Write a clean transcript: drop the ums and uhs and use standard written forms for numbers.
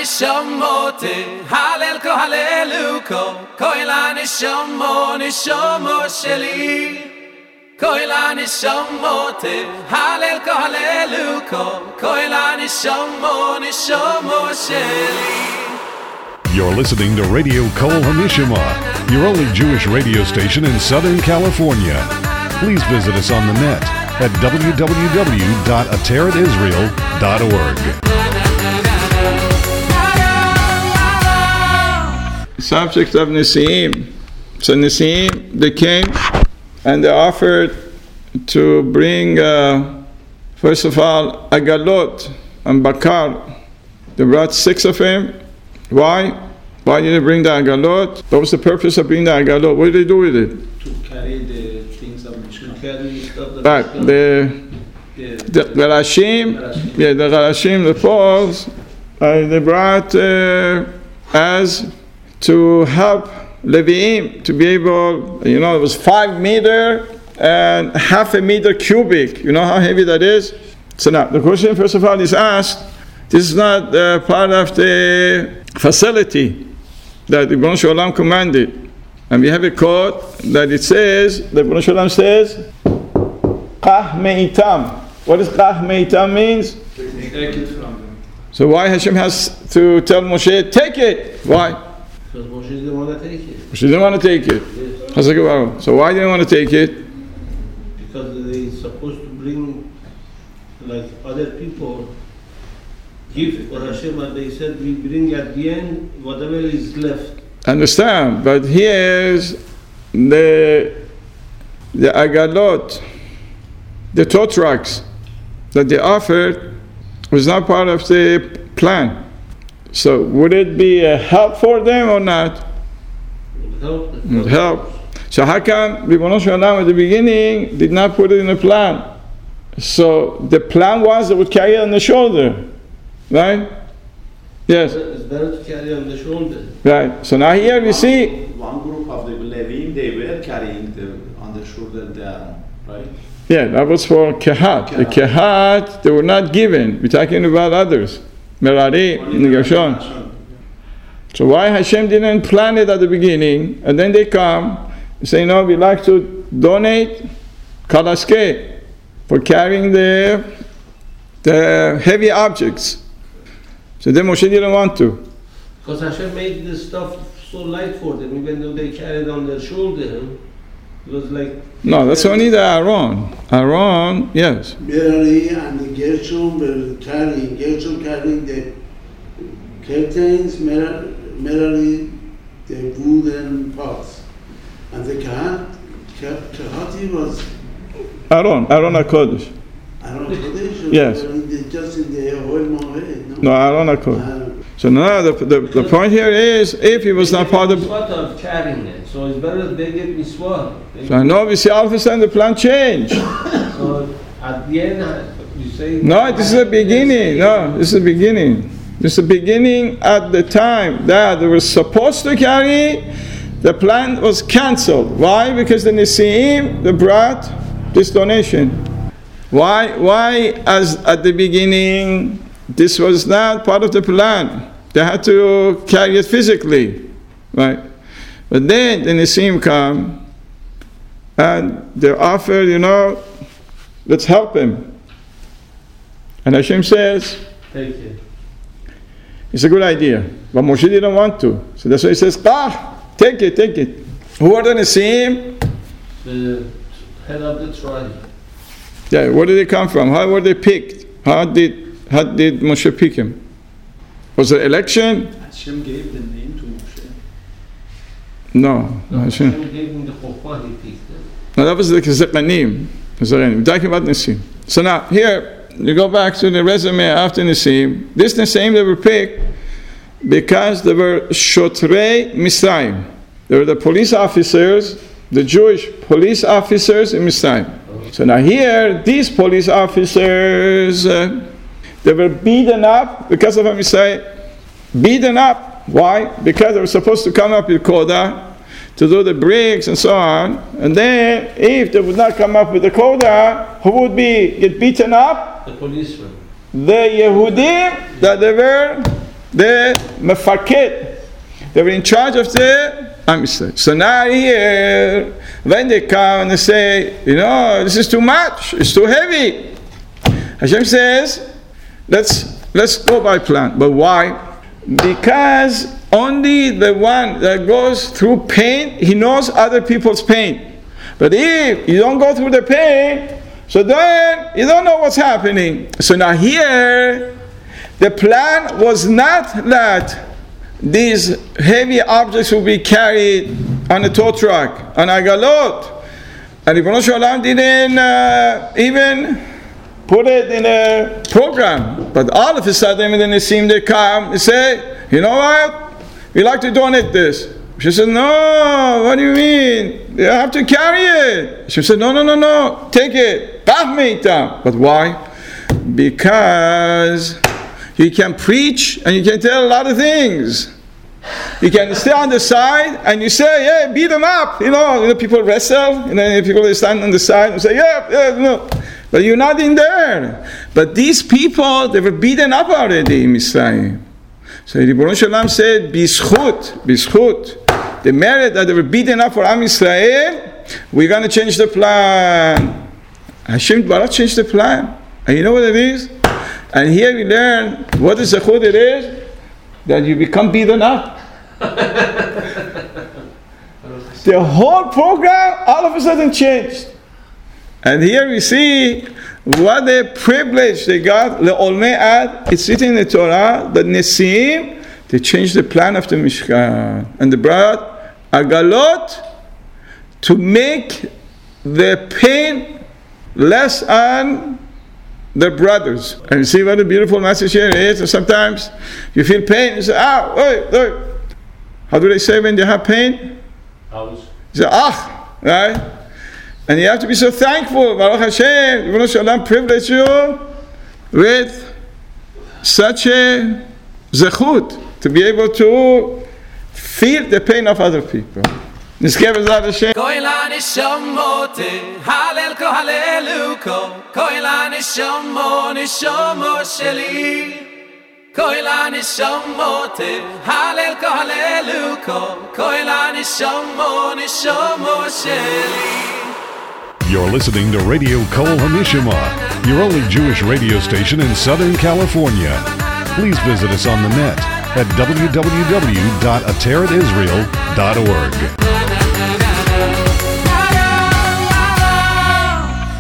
nishamote halel ko haleluko koila nishomo sheli koila nishamote halel ko haleluko koila nishomo sheli. You're listening to Radio Kol Hamishama, your only Jewish radio station in Southern California. Please visit us on the net at www.ateratisrael.org. Subject of Nisim. So Nisim, they came and they offered to bring, first of all, Agalot and Bakar. They brought 6 of them. Why? Why did they bring the Agalot? What was the purpose of bringing the Agalot? What did they do with it? To carry the things that we should carry. Right. The Garashim, the Garashim, the poles, they brought as to help Leviim to be able, it was 5 meter and half a meter cubic. You know how heavy that is? So now, the question first of all is asked, this is not part of the facility that the Ibn Shalom commanded. And we have a code that it says, the Ibn Shalom says, Qah me'itam. What does Qah me'itam means? Take it from them. So why Hashem has to tell Moshe, take it? Why? Because Moshe didn't want to take it. Moshe didn't want to take it. Yes. So why didn't want to take it? Because they're supposed to bring, like other people, give for Hashem, and they said we bring at the end whatever is left. Understand, but here's the Agalot, the tow trucks that they offered was not part of the plan. So would it be a help for them or not? Help. Help. So how come Ribono Shel Olam at the beginning did not put it in the plan? So the plan was they would carry it on the shoulder, right? Yes. It's better to carry on the shoulder. Right. So now here we see one group of the Levim, they were carrying on the shoulder there, right? Yeah, that was for Kehat. The Kehat, they were not given. We're talking about others. Merari, Gershon. So why Hashem didn't plan it at the beginning, and then they come and say, no, we'd like to donate Kalaske for carrying the heavy objects. So then Moshe didn't want to. Because Hashem made this stuff so light for them, even though they carried on their shoulder. It was like... No, that's only the Aaron. Aaron, yes. Merari and the Gershon were carrying the curtains, Merari the wooden pots. And the Kahati was... Aaron HaKodesh. Aaron HaKodesh? Yes. Just in the Ohel Moed, no, Aaron HaKodesh. So now the point here is, if he was not part of... of carrying it, so it's better they get mitzvah. So now we see all of a sudden the plan change. So at the end, you say... No, this is the beginning. No, this is the beginning. This is the beginning at the time that they were supposed to carry, the plan was cancelled. Why? Because the Nisim, they brought this donation. Why as at the beginning, this was not part of the plan. They had to carry it physically, right? But then the Nisim come, and they offer, let's help him. And Hashem says, take it. It's a good idea. But Moshe didn't want to. So that's why he says, take it. Who are the Nisim? The head of the tribe. Yeah, where did they come from? How were they picked? How did Moshe pick him? Was it election? Hashem gave the name to Moshe. No. Hashem gave him the Chokhmah, he picked them. No, that was the Zekanim. We're talking about Nisim. So now, here, you go back to the resume after Nisim. This Nisim, they were picked because they were Shotrei Misraim. They were the police officers, the Jewish police officers in Misraim. So now here, these police officers, they were beaten up because of a mistake. Beaten up. Why? Because they were supposed to come up with Kodah to do the bricks and so on. And then, if they would not come up with the Kodah, who would get beaten up? The policeman. The Yehudim that they were the mefarket. They were in charge of the Am Yisrael. So now here, when they come and they say, this is too much, it's too heavy, Hashem says, let's go by plan. But why? Because only the one that goes through pain, he knows other people's pain. But if you don't go through the pain, so then you don't know what's happening. So now here, the plan was not that these heavy objects will be carried on a tow truck, on agalot. And Ribono Shel Olam didn't even put it in a program. But all of a sudden, when the Nisim, they come, they say, you know what? We like to donate this. She said, no, what do you mean? You have to carry it. She said, no, take it. But why? Because you can preach and you can tell a lot of things. You can stay on the side and you say, hey, beat them up. People wrestle. People stand on the side and say, no. But you're not in there. But these people, they were beaten up already in Mitzrayim. So Ribono Shel Olam said, B'zchut, the merit that they were beaten up for Am Yisrael, we're going to change the plan. Hashem Baruch changed the plan. And you know what it is? And here we learn what is zechut it is, that you become beaten up. The whole program all of a sudden changed. And here we see what a privilege they got. It's written in the Torah that Nesim, they changed the plan of the Mishkan. And they brought agalot to make the pain less on their brothers. And you see what a beautiful message here is. And sometimes you feel pain, you say, wait. How do they say when they have pain? You say, right? And you have to be so thankful. Baruch Hashem, Ribono Shel Olam privileged you with such a zechut to be able to feel the pain of other people. נזכה בעזרת השם. Kol הנשמות, הלל כה הללו כה, כל הנשמות שלי. כל הנשמות, הלל כה הללו כה, כל הנשמות שלי. You're listening to Radio Kol HaNishama, your only Jewish radio station in Southern California. Please visit us on the net at www.ateratisrael.org.